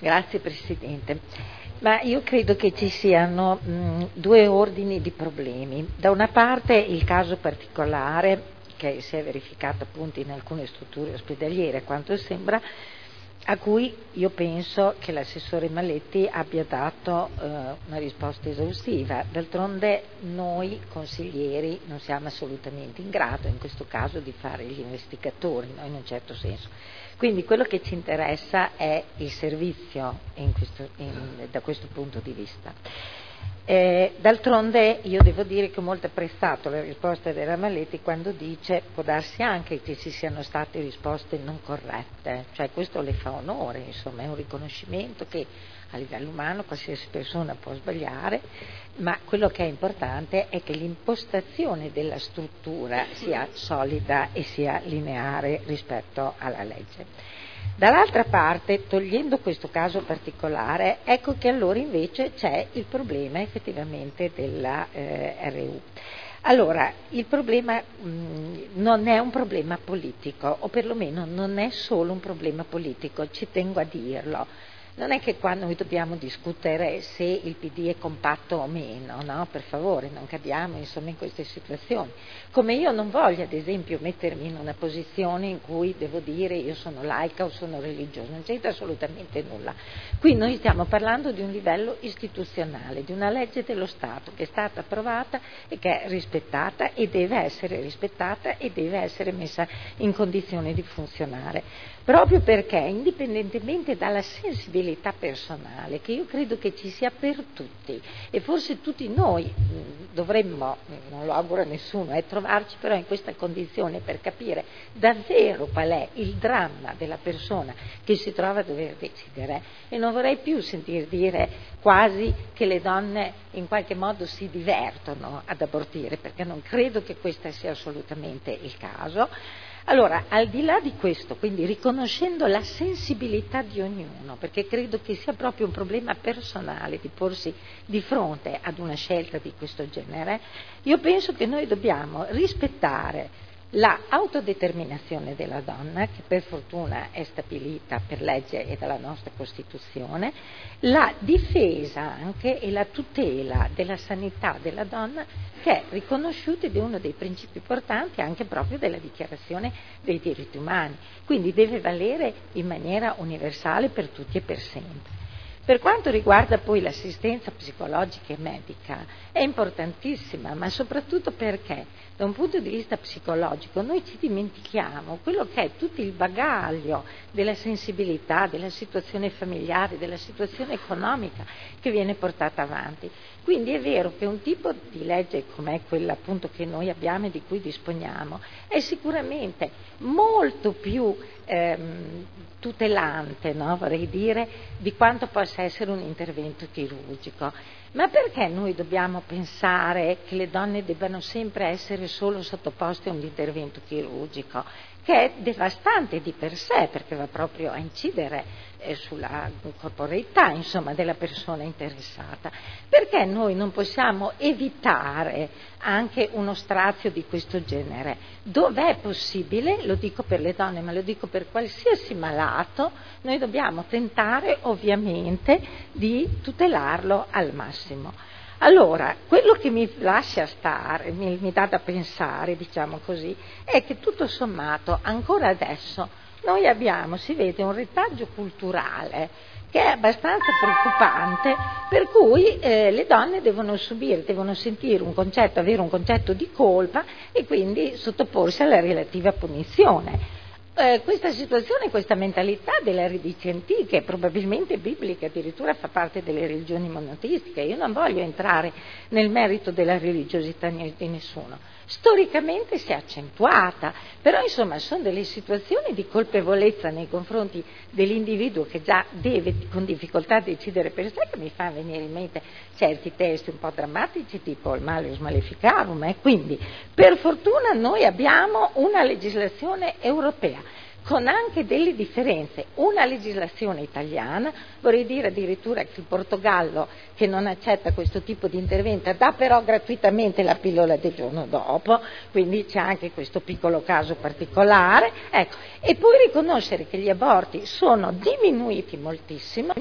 Grazie Presidente. Ma io credo che ci siano due ordini di problemi. Da una parte il caso particolare che si è verificato appunto in alcune strutture ospedaliere, a quanto sembra, a cui io penso che l'assessore Maletti abbia dato una risposta esaustiva. D'altronde noi consiglieri non siamo assolutamente in grado in questo caso di fare gli investigatori, no, in un certo senso. Quindi quello che ci interessa è il servizio da questo punto di vista. D'altronde io devo dire che ho molto apprezzato la risposta della Maletti quando dice può darsi anche che ci siano state risposte non corrette, cioè questo le fa onore, insomma è un riconoscimento che a livello umano qualsiasi persona può sbagliare, ma quello che è importante è che l'impostazione della struttura sia solida e sia lineare rispetto alla legge. Dall'altra parte, togliendo questo caso particolare, ecco che allora invece c'è il problema effettivamente della RU. Allora, il problema non è un problema politico, o perlomeno non è solo un problema politico, ci tengo a dirlo. Non è che qua noi dobbiamo discutere se il PD è compatto o meno, no? Per favore, non cadiamo insomma in queste situazioni. Come io non voglio ad esempio mettermi in una posizione in cui devo dire io sono laica o sono religiosa, non c'entra assolutamente nulla. Qui noi stiamo parlando di un livello istituzionale, di una legge dello Stato che è stata approvata e che è rispettata e deve essere messa in condizione di funzionare. Proprio perché, indipendentemente dalla sensibilità personale, che io credo che ci sia per tutti, e forse tutti noi dovremmo, non lo auguro a nessuno, trovarci però in questa condizione per capire davvero qual è il dramma della persona che si trova a dover decidere, e non vorrei più sentir dire quasi che le donne in qualche modo si divertono ad abortire, perché non credo che questo sia assolutamente il caso. Allora, al di là di questo, quindi riconoscendo la sensibilità di ognuno, perché credo che sia proprio un problema personale di porsi di fronte ad una scelta di questo genere, io penso che noi dobbiamo rispettare la autodeterminazione della donna, che per fortuna è stabilita per legge e dalla nostra Costituzione, la difesa anche e la tutela della sanità della donna, che è riconosciuta ed è uno dei principi portanti anche proprio della Dichiarazione dei diritti umani, quindi deve valere in maniera universale per tutti e per sempre. Per quanto riguarda poi l'assistenza psicologica e medica, è importantissima, ma soprattutto perché da un punto di vista psicologico noi ci dimentichiamo quello che è tutto il bagaglio della sensibilità, della situazione familiare, della situazione economica che viene portata avanti. Quindi è vero che un tipo di legge come quella appunto che noi abbiamo e di cui disponiamo è sicuramente molto più tutelante, no? Vorrei dire, di quanto possa essere un intervento chirurgico. Ma perché noi dobbiamo pensare che le donne debbano sempre essere solo sottoposte a un intervento chirurgico, che è devastante di per sé, perché va proprio a incidere sulla corporeità, insomma, della persona interessata? Perché noi non possiamo evitare anche uno strazio di questo genere? Dov'è possibile, lo dico per le donne, ma lo dico per qualsiasi malato, noi dobbiamo tentare ovviamente di tutelarlo al massimo. Allora, quello che mi lascia stare, mi dà da pensare, diciamo così, è che tutto sommato ancora adesso noi abbiamo, si vede, un retaggio culturale che è abbastanza preoccupante, per cui le donne devono sentire un concetto, avere un concetto di colpa e quindi sottoporsi alla relativa punizione. Questa situazione, questa mentalità delle radici antiche, probabilmente bibliche, addirittura fa parte delle religioni monoteistiche. Io non voglio entrare nel merito della religiosità di nessuno. Storicamente si è accentuata, però insomma sono delle situazioni di colpevolezza nei confronti dell'individuo che già deve con difficoltà decidere per sé, che mi fa venire in mente certi testi un po' drammatici tipo il Malleus Maleficarum, quindi per fortuna noi abbiamo una legislazione europea con anche delle differenze, una legislazione italiana, vorrei dire addirittura che il Portogallo, che non accetta questo tipo di intervento, dà però gratuitamente la pillola del giorno dopo, quindi c'è anche questo piccolo caso particolare, ecco. E poi riconoscere che gli aborti sono diminuiti moltissimo